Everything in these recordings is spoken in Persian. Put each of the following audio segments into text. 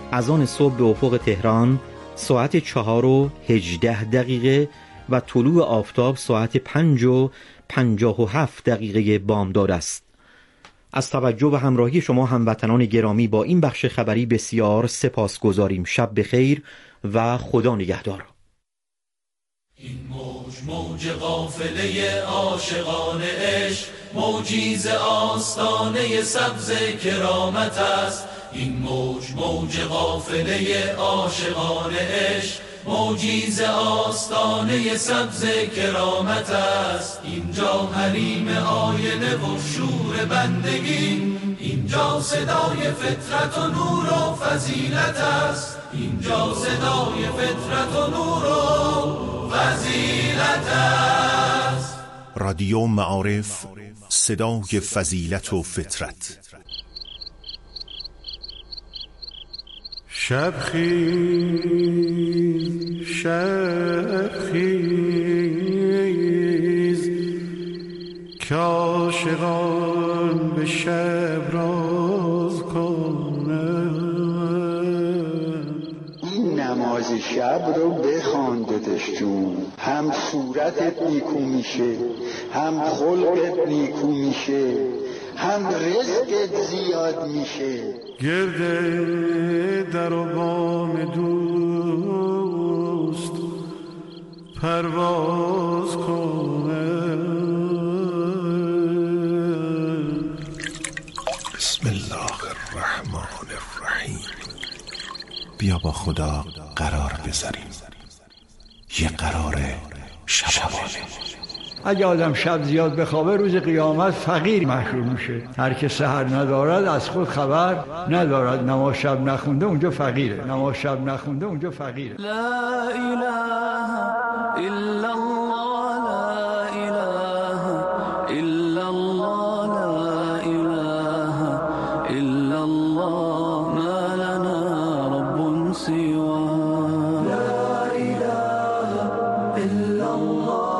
اذان صبح به افق تهران ساعت 4:18 و طلوع آفتاب ساعت 5:57 بامداد است. از توجه و همراهی شما هموطنان گرامی با این بخش خبری بسیار سپاسگزاریم. شب بخیر و خدا نگهدار. این موج قافله عاشقان عشق، موجی ز آستانه سبز کرامت است. این موج قافله عاشقان عشق، موجی ز آستانه سبز کرامت است. اینجا حریم آینه و شور بندگی، اینجا صدای فطرت و نور و فضیلت است. اینجا صدای فطرت و نور و فضیلت است. رادیو معارف، صدای فضیلت و فطرت. شب خیز که عاشقان به شب راز کنند. این نماز شب رو بخوان داداش جون، هم صورتت نیکو میشه، هم خلقت نیکو میشه، هم رزقت زیاد میشه. گرده در و بام دوست پرواز کنه. بسم الله الرحمن الرحیم. بیا با خدا قرار بذاریم، یه قرار شبانه. اگه آدم شب زیاد بخوابه روز قیامت فقیر محشور میشه. هر که سحر ندارد از خود خبر ندارد. نماز شب نخونده اونجا فقیره، نماز شب نخونده اونجا فقیره. لا اله الا الله، لا اله الا الله، لا اله الا الله، ما لنا رب سواه. لا اله الا الله،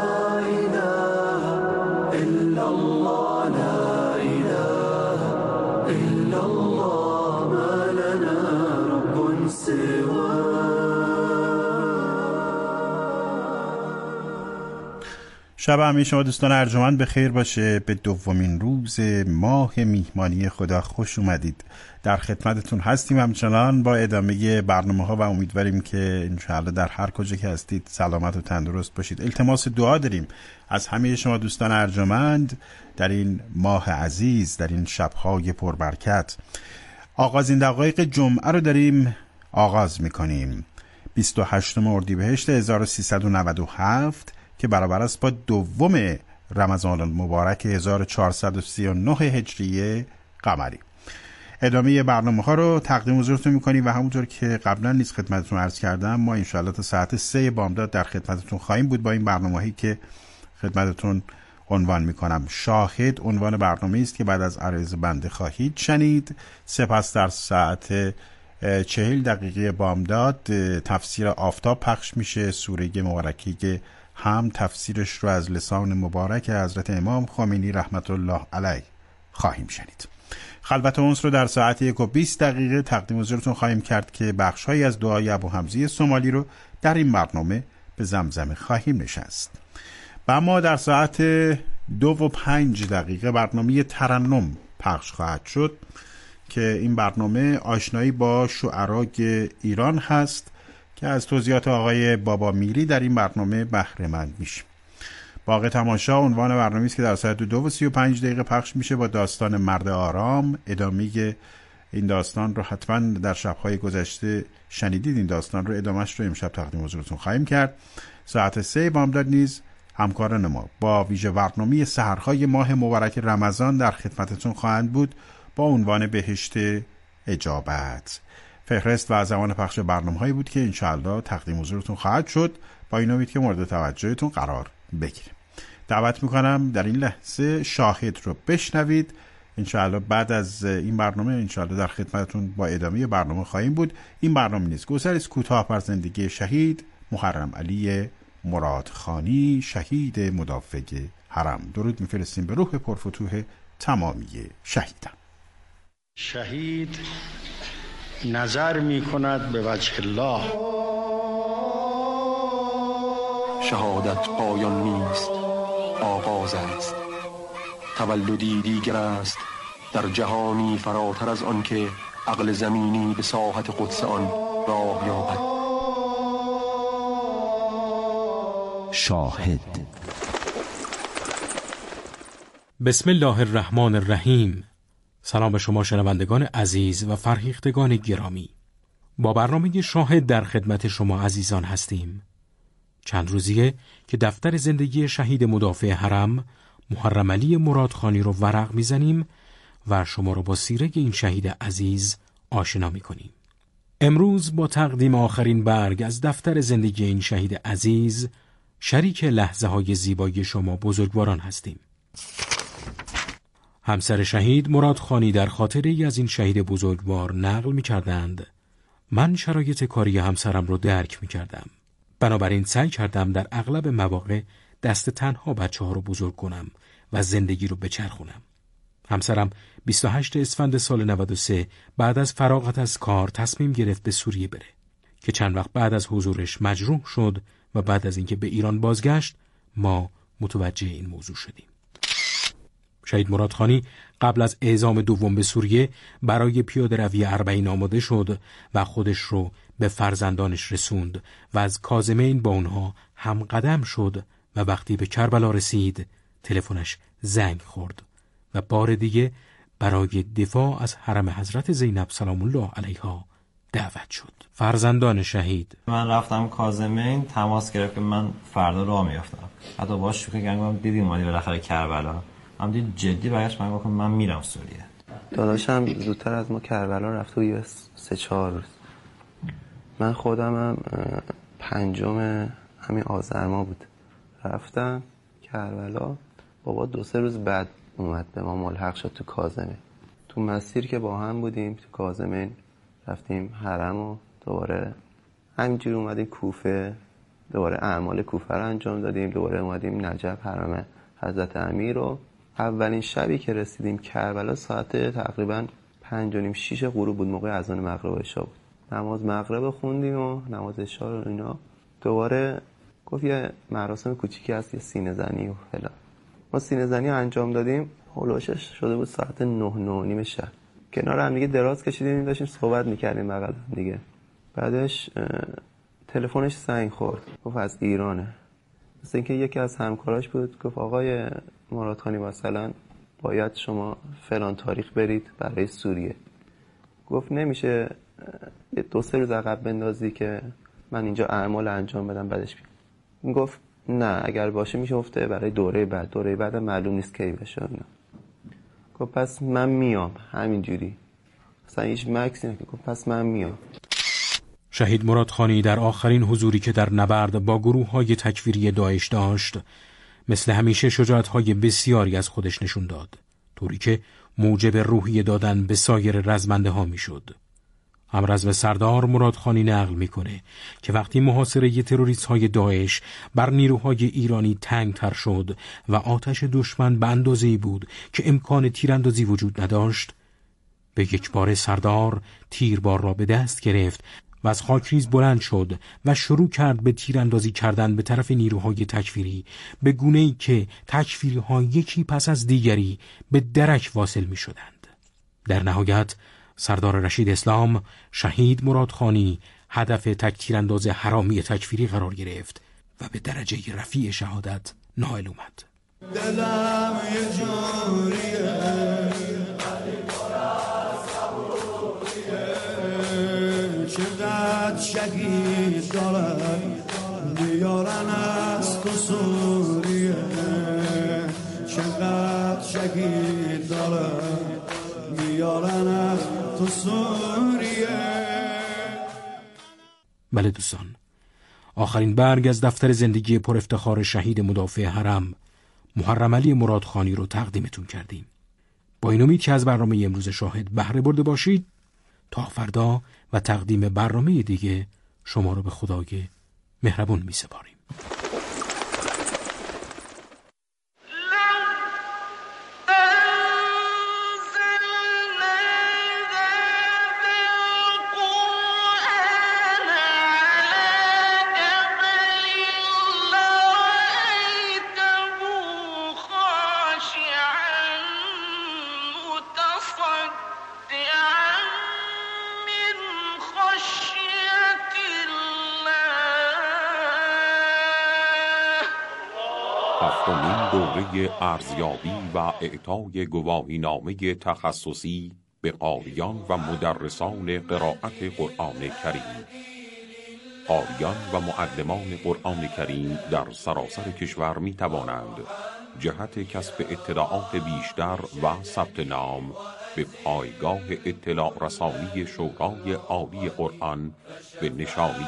شب همه شما دوستان ارجمند به خیر باشه. به دومین روز ماه میهمانی خدا خوش اومدید. در خدمتتون هستیم همچنان با ادامه برنامه ها و امیدواریم که انشاءالله در هر کجا که هستید سلامت و تندرست باشید. التماس دعا داریم از همه شما دوستان ارجمند در این ماه عزیز، در این شبهای پربرکت. آغازین دقایق جمعه رو داریم آغاز میکنیم. 28 اردیبهشت 1397 که برابر است با دوم رمضان المبارک 1439 هجری قمری. ادامه برنامه ها رو تقدیم حضورتون میکنیم و همونطور که قبلا نیز خدمتتون عرض کردم ما انشاءالله تا ساعت 3 بامداد در خدمتتون خواهیم بود با این برنامه‌ای که خدمتتون عنوان میکنم. شاهد عنوان برنامه است که بعد از عرض بنده خواهید شنید. سپس در ساعت 40 دقیقه بامداد تفسیر آفتاب پخش میشه. سوره مبارکه هم تفسیرش رو از لسان مبارک حضرت امام خمینی رحمت الله علیه خواهیم شنید. خلوت اونس رو در ساعت 1:20 تقدیم حضورتون خواهیم کرد که بخش‌هایی از دعای ابو حمزه سومالی رو در این برنامه به زمزمه خواهیم نشست. و ما در ساعت 2:05 برنامه ترنم پخش خواهد شد که این برنامه آشنایی با شعرای ایران هست که از توضیحات آقای بابا میری در این برنامه بهره مند میشیم. باغ تماشا عنوان برنامه است که در ساعت 2:35 پخش میشه با داستان مرد آرام. ادامه این داستان رو حتما در شب‌های گذشته شنیدید. این داستان رو ادامهش رو امشب تقدیم حضورتون خواهیم کرد. ساعت 3 بامداد نیز همکاران ما با ویژه برنامه سحرهای ماه مبارک رمضان در خدمتتون خواهند بود با عنوان بهشت اجابت. فهرست و زمان پخش برنامه‌هایی بود که انشاءالله تقدیم حضورتون خواهد شد. با این امید که مورد توجهتون قرار بگیریم. دعوت میکنم در این لحظه شاهد رو بشنوید. انشاءالله بعد از این برنامه انشاءالله در خدمتتون با ادامه برنامه خواهیم بود. این برنامه نیست گذری است کوتاه بر زندگی شهید محرم علی مرادخانی، شهید مدافع حرم. درود میفرستیم به روح پرفتوح تمامی شهیدان. شهید نظر می کند به وجه الله. شهادت پایان نیست، آغاز است. تولدی دیگر است در جهانی فراتر از آن که عقل زمینی به ساحت قدس آن راه یابد. شاهد. بسم الله الرحمن الرحیم. سلام به شما شنوندگان عزیز و فرهیختگان گرامی. با برنامه شاهد در خدمت شما عزیزان هستیم. چند روزیه که دفتر زندگی شهید مدافع حرم محرم علی مرادخانی رو ورق میزنیم و شما رو با سیره این شهید عزیز آشنا میکنیم. امروز با تقدیم آخرین برگ از دفتر زندگی این شهید عزیز شریک لحظه های زیبایی شما بزرگواران هستیم. همسر شهید مرادخانی در خاطره از این شهید بزرگوار نقل می کردند: من شرایط کاری همسرم رو درک می کردم. بنابراین سعی کردم در اغلب مواقع دست تنها بچه ها رو بزرگ کنم و زندگی رو بچرخونم. همسرم 28 اسفند سال 93 بعد از فراغت از کار تصمیم گرفت به سوریه بره که چند وقت بعد از حضورش مجروح شد و بعد از اینکه به ایران بازگشت ما متوجه این موضوع شدیم. شهید مرادخانی قبل از اعزام دوم به سوریه برای پیاده روی اربعین آماده شد و خودش رو به فرزندانش رسوند و از کاظمین با اونها هم قدم شد و وقتی به کربلا رسید تلفنش زنگ خورد و بار دیگه برای دفاع از حرم حضرت زینب سلام الله علیها دعوت شد. فرزندان شهید: من رفتم کاظمین، تماس گرفت که من فردا راه میافتم. حتی باهاش شوخی کردم، دیدی اومدی بالاخره کربلا. هم دید جدی برگشت من گفتم من میرم سوریه. داداشم زودتر از ما کربلا رفت و یه 3-4 روز. من خودمم 5 همین آذر ماه بود رفتم کربلا. بابا 2-3 روز بعد اومد به ما ملحق شد تو کاظمین. تو مسیر که با هم بودیم تو کاظمین رفتیم حرم و دوباره همینجور اومدیم کوفه، دوباره اعمال کوفه رو انجام دادیم، دوباره اومدیم نجف حرم حضرت امیر. رو اولین شبی که رسیدیم کربلا ساعت تقریبا 5:30-6 غروب بود، موقع اذان مغرب و عشا بود. نماز مغرب خوندیم و نماز عشا رو اینا. دوباره گفت یه مراسم کوچیکی هست، یه سینه زنی و فلان. ما سینه زنی انجام دادیم، هولوشش شده بود ساعت 9-9:30 شب. کنار هم دیگه دراز کشیدیم داشتیم صحبت می‌کردیم بغل دیگه. بعدش تلفنش زنگ خورد، گفت از ایرانه. مثل اینکه یکی از همکاراش بود، گفت آقای مرادخانی مثلا باید شما فلان تاریخ برید برای سوریه. گفت نمیشه 2-3 روز عقب بندازی که من اینجا اعمال انجام بدم بعدش بیام. گفت نه اگر باشه میشه افته برای دوره بعد معلوم نیست کی بشه. گفت پس من میام همینجوری، اصلا هیچ مکسی نکرد. گفت پس من میام. شهید مرادخانی در آخرین حضوری که در نبرد با گروه‌های تکفیری داعش داشت مثل همیشه شجاعت‌های بسیاری از خودش نشون داد، طوری که موجب روحیه دادن به سایر رزمنده ها میشد. همرزم سردار مرادخانی نقل میکنه که وقتی محاصره تروریست‌های داعش بر نیروهای ایرانی تنگ‌تر شد و آتش دشمن به اندازه‌ای بود که امکان تیراندازی وجود نداشت، به یک بار سردار تیربار را به دست گرفت و از خاکریز بلند شد و شروع کرد به تیراندازی کردن به طرف نیروهای تکفیری، به گونه‌ای که تکفیری‌ها یکی پس از دیگری به درک واصل می‌شدند. در نهایت سردار رشید اسلام شهید مرادخانی هدف تک تیرانداز حرامی تکفیری قرار گرفت و به درجه رفیع شهادت نائل اومد. دلم یه جوریه چقدر شهید دارن بیارن از تو سوریه، چقدر شهید دارن بیارن از تو سوریه. بله دوستان، آخرین برگ از دفتر زندگی پر افتخار شهید مدافع حرم محرم علی مرادخانی رو تقدیمتون کردیم. با این امید که از برنامه امروز شاهد بهره برده باشید، تا فردا و تقدیم برنامه دیگه شما رو به خدای مهربون می سپاریم. هفتمین دوره ارزیابی و اعطای گواهینامه تخصصی به قاریان و مدرسان قرائت قرآن کریم. قاریان و معلمان قرآن کریم در سراسر کشور می توانند جهت کسب اطلاعات بیشتر و ثبت نام به پایگاه اطلاع رسانی شورای عالی قرآن به نشانی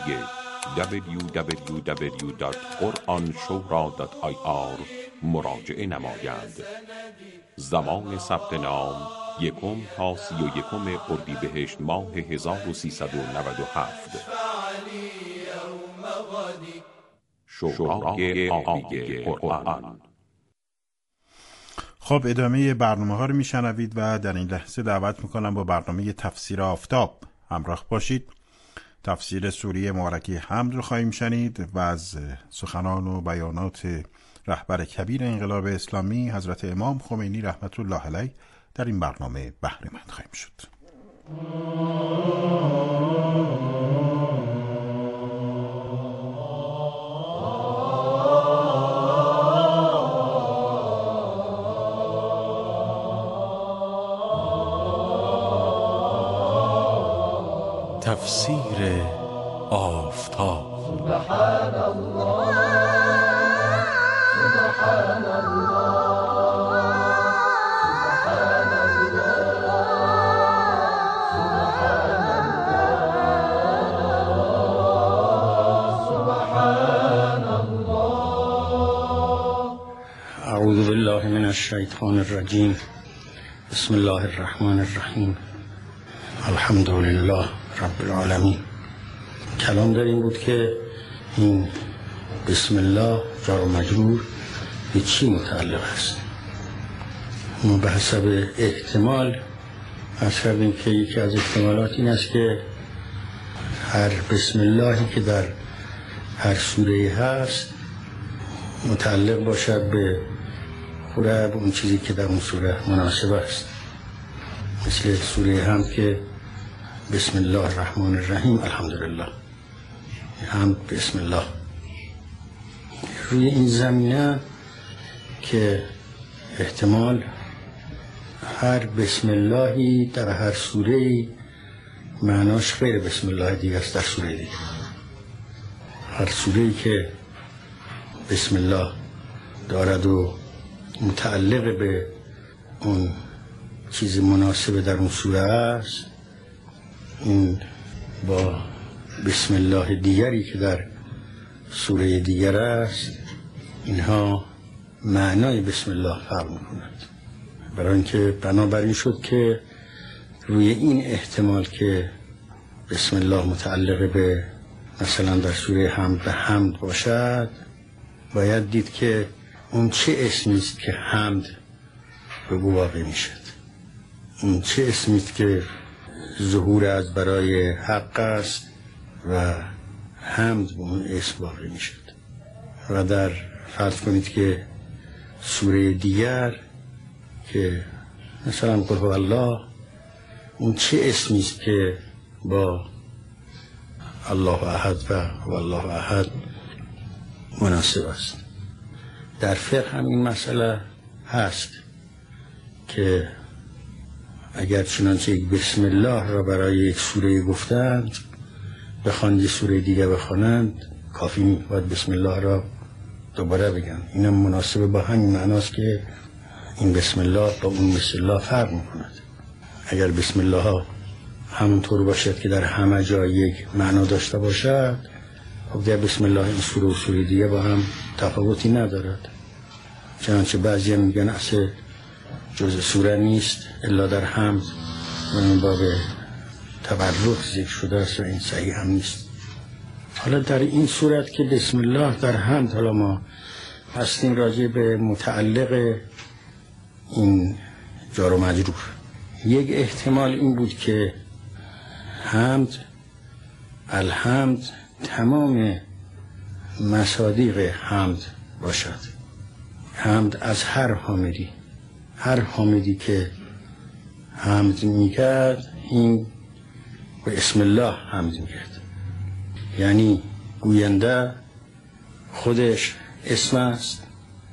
www.quranshura.ir مراجعه نمایند. زمان ثبت نام 1 تا 31 اردیبهشت ماه 1397. شورای عالی قرآن. خب ادامه برنامه ها رو میشنوید و در این لحظه دعوت میکنم با برنامه تفسیر آفتاب همراه باشید. تفسیر سوره مبارکه حمد رو خواهیم شنید و از سخنان و بیانات رهبر کبیر انقلاب اسلامی حضرت امام خمینی رحمت الله علیه در این برنامه بهره مند خواهیم شد. تفسیر آفتاب. سبحان الله سبحان الله سبحان الله سبحان الله. اعوذ بالله من الشیطان الرجیم. بسم الله الرحمن الرحیم. الحمد لله رب العالمین. کلام در این بود که این بسم الله جار و مجرور به چی متعلق است. ما به حسب احتمال از کردیم که یکی از احتمالات این است که هر بسم اللهی که در هر سوره هست متعلق باشد به خورد اون چیزی که در اون سوره مناسب است. مثل سوره حمد که بسم الله الرحمن الرحیم الحمدلله، حمد بسم الله. روی این زمینه که احتمال هر بسم اللهی در هر سوره معناش غیر بسم الله دیگه است. در سوره دیگه هر سوره‌ای که بسم الله دارد و متعلق به اون چیز مناسب در اون سوره است، این با بسم الله دیگری که در سوره دیگر است اینها معنای بسم الله فرق می‌کند. برای اینکه بنابراین شد که روی این احتمال که بسم الله متعلق به مثلا در سوره حمد به حمد باشد، باید دید که اون چه اسمی است که حمد به واقع میشد، اون چه اسمی است که ظهور از برای حق است و حمد به اون اسم واقع میشد. و در فرض کنید که سوره دیگر که مثلا قل هو الله، اون چه اسمی است که با الله احد و والله احد مناسب است. در فقه هم این مسئله هست که اگر چنانچه یک بسم الله را برای یک سوره گفتند بخوان یک سوره دیگه بخوانند کافی می باید بسم الله را دوباره بگن. این هم مناسب با همین معناست که این بسم الله با اون بسم الله فرق میکند. اگر بسم الله ها همونطور باشد که در همه جا یک معنا داشته باشد، خب در بسم الله این سوره و سوره دیگه با هم تفاوتی ندارد. چنانچه بعضی هم میگن اصلا جز سوره نیست الا در حمد و این باب تبرک ذکر شده است و این صحیح هم نیست. حالا در این صورت که بسم الله در حمد، حالا ما هستیم راجع به متعلق این جار و مجرور، یک احتمال این بود که حمد الحمد تمام مصادیق حمد باشد. حمد از هر حامدی که حمد میکرد این به اسم الله حمد میکرد، یعنی گوینده خودش اسم است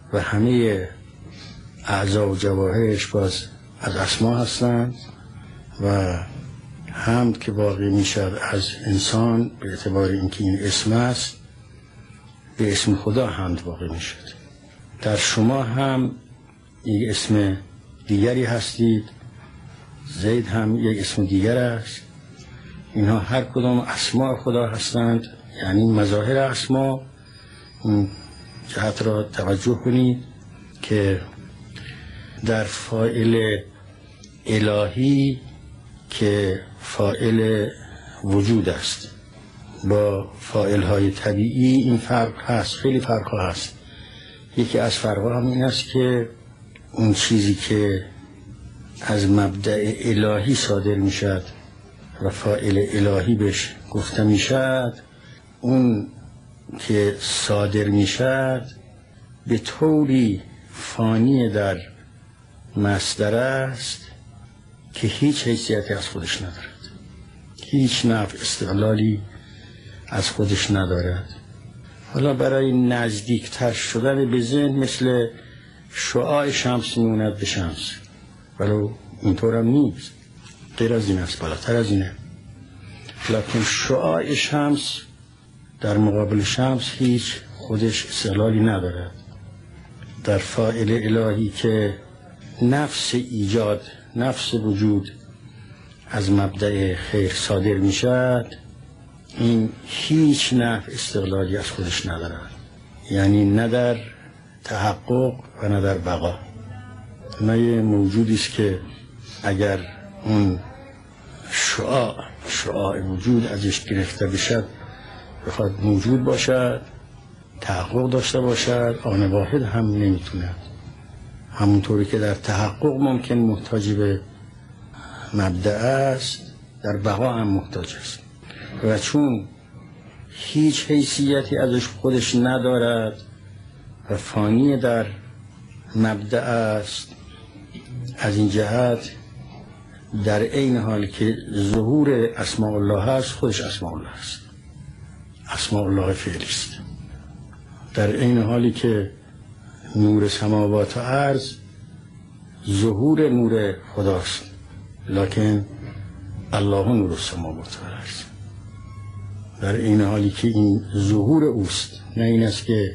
و همه اعضا و جواهرش باز از اسما هستند و حمد که واقع می شود از انسان به اعتبار اینکه این اسم است، به اسم خدا حمد واقع می شود. در شما هم یک اسم دیگری هستید، زید هم یک اسم دیگر است. اینها هر کدام اسماء خدا هستند، یعنی مظاهر اسما. این جهت را توجه کنید که در فاعل الهی که فاعل وجود است با فاعل های طبیعی این فرق هست، خیلی فرق ها هست. یکی از فرق ها هم این است که اون چیزی که از مبدأ الهی صادر می شد و فاعل الهی بهش گفته می شد، اون که صادر می شد به طوری فانی در مصدر است که هیچ حیثیتی از خودش ندارد، هیچ نفع استقلالی از خودش ندارد. حالا برای نزدیکتر شدن به ذهن مثل شعاع شمس میموند به شمس، ولو اینطور هم نیست، غیر از این است، بالاتر از اینه. لکن شعاع شمس در مقابل شمس هیچ خودش استقلالی ندارد. در فاعل الهی که نفس ایجاد، نفس وجود از مبدأ خیر صادر می شد، این هیچ نفع استقلالی از خودش ندارد، یعنی نه در تحقق و نه در بقا. نه یه موجودی است که اگر اون شعاع وجود ازش گرفته بشد بخواد موجود باشد، تحقق داشته باشد، آن واحد هم نمیتونه. همونطوری که در تحقق ممکن محتاج به مبدأ است، در بقا هم محتاج است. و چون هیچ حیثیتی ازش خودش ندارد و فانی در مبدأ است، از این جهت در عین حال که ظهور اسماء الله هست، خودش اسماء الله است، اسماء الله فعلی است. در عین حالی که نور سماوات و ارض ظهور نور خداست، لکن الله نور السماوات و ارض. در عین حالی که این ظهور اوست، نه این است که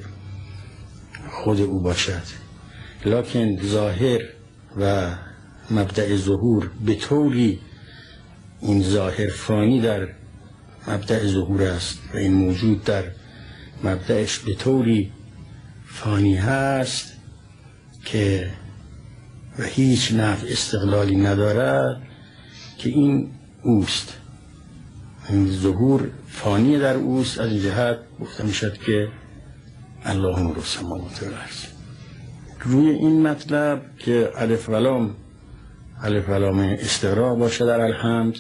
خود او باشد، لکن ظاهر و مبدأ ظهور به طوری این ظاهر فانی در مبدأ ظهور است و این موجود در مبدأش به طوری فانی هست که و هیچ نفع استقلالی ندارد که این اوست. این ظهور فانی در اوست. از این جهت گفته می شد که الله نور السماوات و الارض. روی این مطلب که الف و لام استقراء باشد در الحمد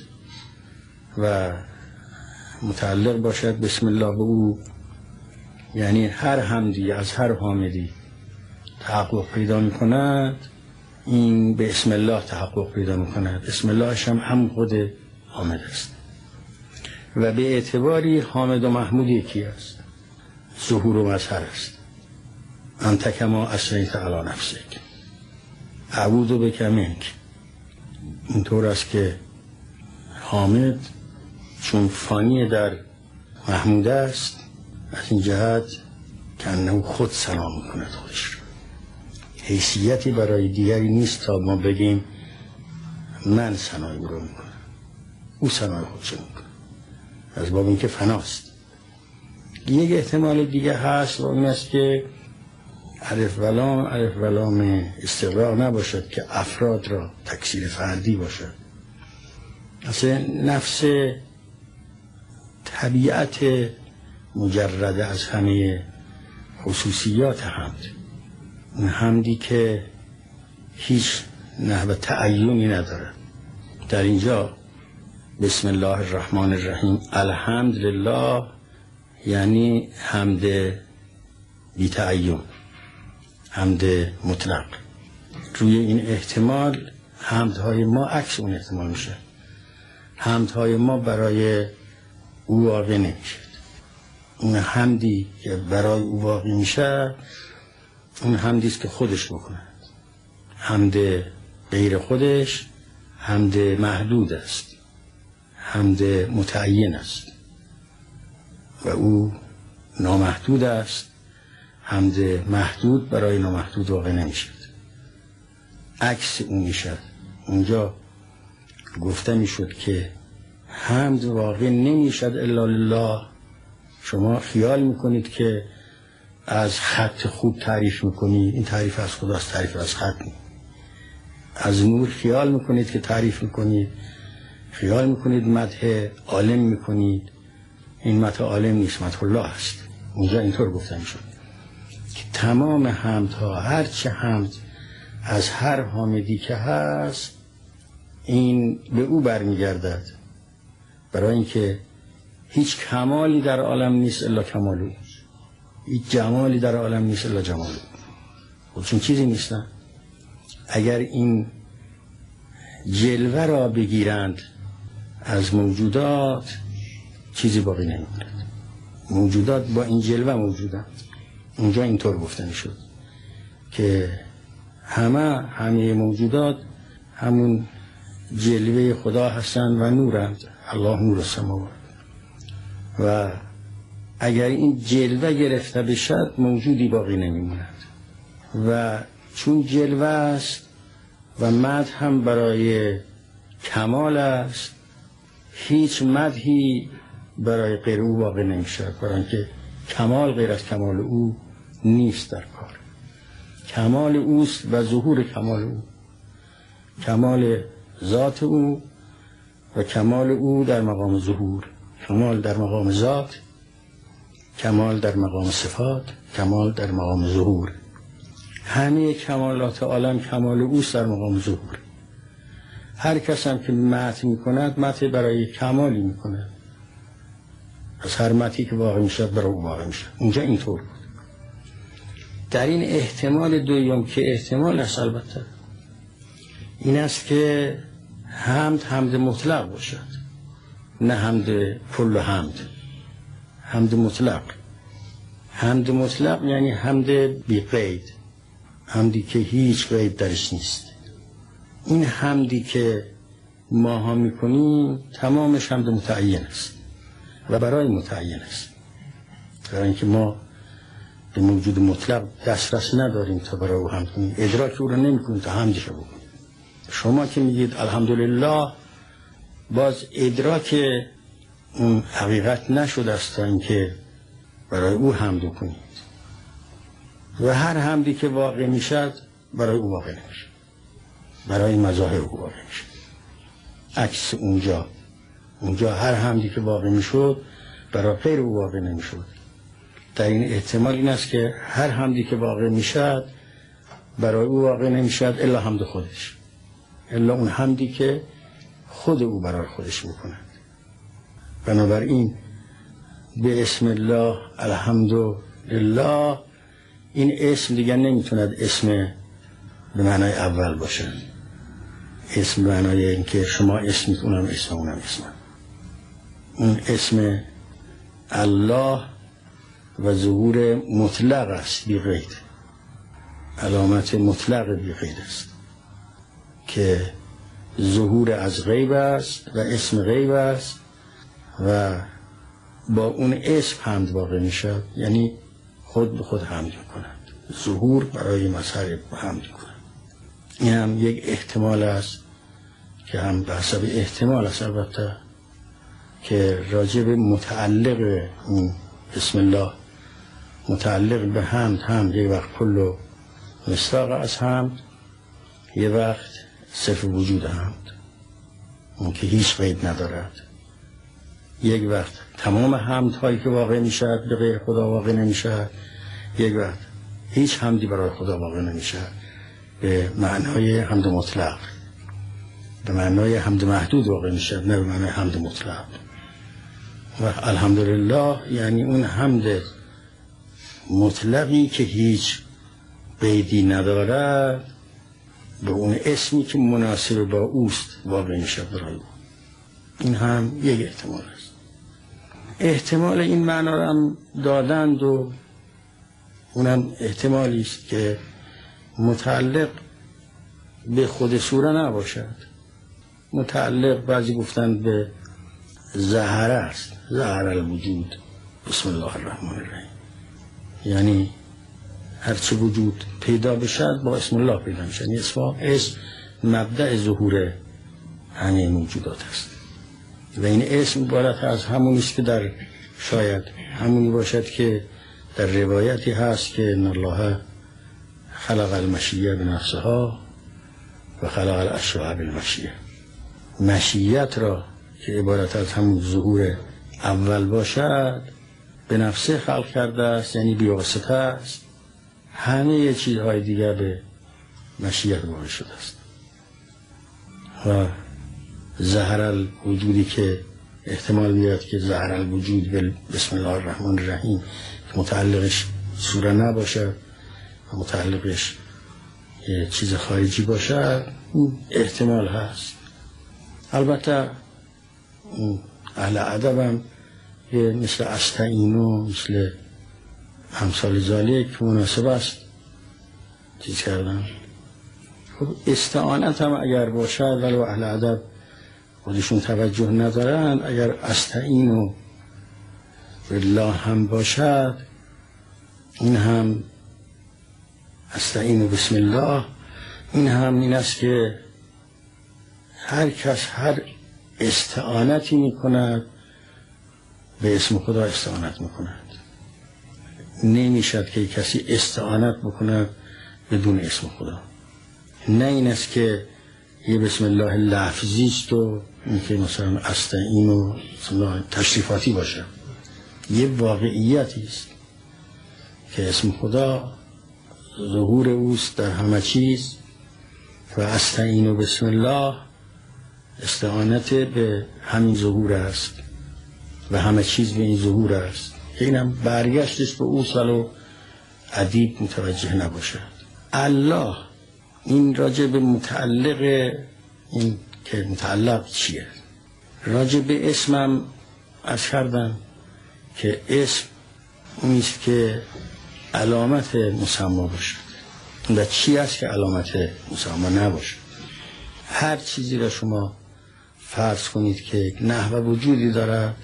و متعلق باشد بسم الله به او، یعنی هر حمدی از هر حامدی تحقق پیدا می کند، این به اسم الله تحقق پیدا می کند. اسم اللهش هم خود حامد است و به اعتباری حامد و محمود یکی است، ظهور و مظهر است. انت کما اثنیت علی نفسک اعوذ بک منک. اینطور است که حامد چون فانی در محمود است، از این جهت که انه خود سلام میکند خودش رو. حیثیتی برای دیگری نیست تا ما بگیم من ثنای او رو میکنم، او ثنای خودش رو میکنه، از باب اینکه فناست. یک احتمال دیگه هست و این است که الف و لام استقراء نباشد که افراد را تکثیر فردی باشد. اصلا نفس طبیعت مجرده از همه خصوصیات حمد، اون حمدی که هیچ نحو تعیینی ندارد. در اینجا بسم الله الرحمن الرحیم الحمد لله یعنی حمد بی تعین، حمد مطلق. روی این احتمال حمدهای ما عکس اون احتمال میشه. حمدهای ما برای او واقع نمیشه. اون حمدی که برای او واقع میشه اون حمدی است که خودش بکند. حمد غیر خودش حمد محدود است، حمد متعین است و او نامحدود است. حمد محدود برای نامحدود واقع نمیشد، عکس اون میشد. اونجا گفته میشد که حمد واقع نمیشد الا لله. شما خیال میکنید که از خط خوب تعریف میکنید، این تعریف از خداست، تعریف از خط نیست. از نور خیال میکنید که تعریف میکنید، خیال میکنید مدح عالم میکنید، این مدح عالم نیست، مدح الله است. اونجا اینطور گفته میشد که تمام حمدها، هرچه حمد از هر حامدی که هست، این به او برمیگردد، برای اینکه هیچ کمالی در عالم نیست الا کمال او، هیچ جمالی در عالم نیست الا جمال او. خودشون چیزی نیستن. اگر این جلوه را بگیرند از موجودات، چیزی باقی نمی‌ماند. موجودات با این جلوه موجودند. اونجا اینطور گفته میشد که همه موجودات همون جلوه خدا هستند و نورند. الله نور السماوات. و اگر این جلوه گرفته بشد موجودی باقی نمیماند. و چون جلوه است و مدح هم برای کمال است، هیچ مدحی برای غیر او واقع نمیشد، برای اینکه کمال غیر از کمال او نیست در کار. کمال اوست و ظهور کمال او، کمال ذات او و کمال او در مقام ظهور، کمال در مقام ذات، کمال در مقام صفات، کمال در مقام ظهور. همه کمالات عالم کمال اوست در مقام ظهور. هر کس هم که مدح میکند مدح برای کمالی میکند، از هر مدحی که واقع میشد برای او واقع میشد. اونجا اینطور بود. در این احتمال دوم که احتمال است البته این است که حمد مطلق باشد، نه حمد کل حمد. حمد مطلق، حمد مطلق یعنی حمد بی قید، حمدی که هیچ قید درش نیست. این حمدی که ما ها میکنیم تمامش حمد متعین است و برای متعین است، برای اینکه ما به موجود مطلق دسترس نداریم تا برای او حمد کنیم، ادراک او را نمیکنیم تا حمدش رو بکنیم. شما که میگید الحمدلله، باز ادراک اون حقیقت نشده است تا اینکه برای او حمد کنید. و هر حمدی که واقع میشد برای او واقع نمیشه، برای مظاهر او واقع میشه. عکس اونجا هر حمدی که واقع میشد برای غیر او واقع نمیشد. در این احتمال این است که هر حمدی که واقع میشد برای او واقع نمیشد الا حمد خودش، الا اون حمدی که خود او برای خودش میکند. بنابراین به اسم الله الحمدلله، این اسم دیگر نمیتوند اسم به معنای اول باشه. اسم به معنای اینکه شما اسمید اونم اسم اونم اسم. اون اسم الله و ظهور مطلق است بی قید، علامت مطلق بی قید است که ظهور از غیب است و اسم غیب است و با اون اسم حمد واقع می شد، یعنی خود به خود حمد می کند، ظهور برای مظهر حمد می کند. این هم یک احتمال است که هم به حسب احتمال است البته که راجع به متعلق این بسم الله، متعلق به حمد یک وقت کل مصداق از حمد، یک وقت صرف وجود حمد، اون که هیچ قید ندارد. یک وقت تمام حمد هایی که واقع می شد به غیر خدا واقع نمی شد، یک وقت هیچ حمدی برای خدا واقع نمی شد به معنای حمد مطلق، به معنای حمد محدود واقع می شد، نه به معنای حمد مطلق. و الحمدلله یعنی اون حمد مطلقی که هیچ قیدی ندارد به اون اسمی که مناسب با اوست واقع می شد برای او. این هم یک احتمال است. احتمال این معنا را هم دادند و اونم احتمالی است که متعلق به خود سوره نباشد، متعلق بعضی گفتن به ظهره است، ظهر الوجود بسم الله الرحمن الرحیم، یعنی هرچه وجود پیدا بشد با اسم الله پیدا میشد. اسم مبدأ ظهور همه موجودات است و این اسم عبارت از همونی است که در شاید همونی باشد که در روایتی هست که ان الله خلق المشیه بنفسها و خلق الاشیاء بالمشیه. مشیت را که عبارت از همون ظهور اول باشد به نفسه خلق کرده است، یعنی بی‌واسطه است، همه چیزهای دیگر به مشیت واقع شده است. و ظهر الوجودی که احتمال بیاد که ظهر الوجود بسم الله الرحمن الرحیم متعلقش سوره نباشه و متعلقش یه چیز خارجی باشه، احتمال هست. البته اهل ادب هم مثل استعینو، مثل امثال ذالک مناسب است چیز کردن. خب استعانت هم اگر باشد ولو اهل ادب خودشون توجه ندارن، اگر استعینو بالله هم باشد، این هم استعینو بسم الله، این هم این است که هر کس هر استعانتی میکند به اسم خدا استعانت میکند. نمیشد که کسی استعانت بکند بدون اسم خدا. نه این است که یه بسم الله لفظی است و این که مثلا استعین و تشریفاتی باشه. یه واقعیتی است که اسم خدا ظهور اوست در همه چیز و استعین و بسم الله استعانت به همین ظهور است و همه چیز به این ظهور است. اینم برگشتش به اوست ولو ادیب متوجه نباشه. الله این راجع به متعلق، این که متعلق چیه؟ راجع به اسمم از کردم که اسم اونیست که علامت مسما باشد و چی است که علامت مسما نباشد. هر چیزی را شما فرض کنید که نحو وجودی دارد،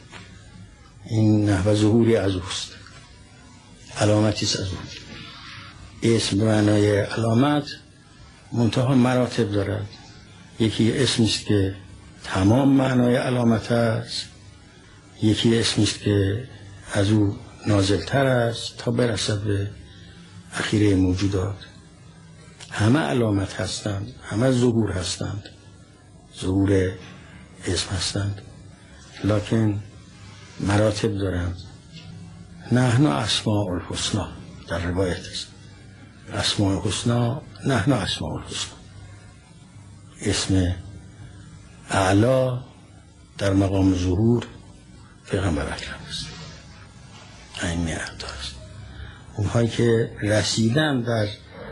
این نحو ظهوری از اوست، علامتی است از او. اسم به معنای علامت منتها مراتب دارد. یکی اسمی است که تمام معنای علامت است، یکی اسمی است که از او نازلتر است تا برسد به اخیره موجودات. همه علامت هستند، همه ظهور هستند، ظهور اسم هستند، لکن مراتب دارند. نحن اسماء الحسنا در روایت است، اسماء الحسنا، نحن اسماء الحسنا. اسم اعلا در مقام ظهور پیغمبر اکرم است. این میاد است. اونهایی که رسیدن در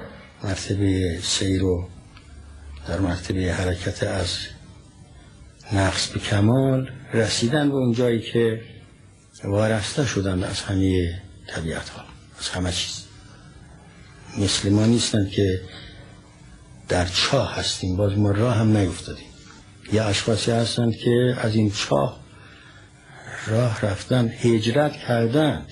مرتبه سیر و در مرتبه حرکت از نقص به کمال، رسیدن به اون جایی که وارسته شدن از همه طبیعت ها، از همه چیز. مثل ما نیستن که در چاه هستیم باز ما راه هم نیفتادیم. یا اشخاصی هستند که از این چاه راه رفتن، هجرت کردند.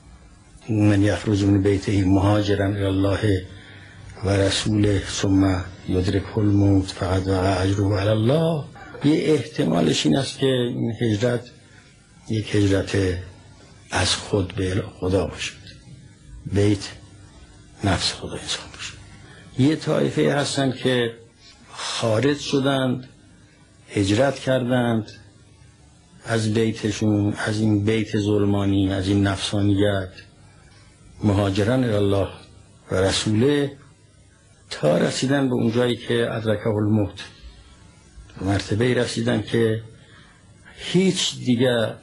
من یخرج من بیته مهاجرا الی الله و رسوله ثم یدرکه الموت فقد وقع اجره علی الله. یه احتمالش این است که این هجرت یک هجرت از خود به خدا باشد، بیت نفس خدا انسان باشد. یه طایفه هستند که خارج شدند، هجرت کردند از بیتشون، از این بیت ظلمانی، از این نفسانیت، مهاجران الله و رسوله، تا رسیدن به اون جایی که ادرکه الموت، مرتبه رسیدن که هیچ دیگه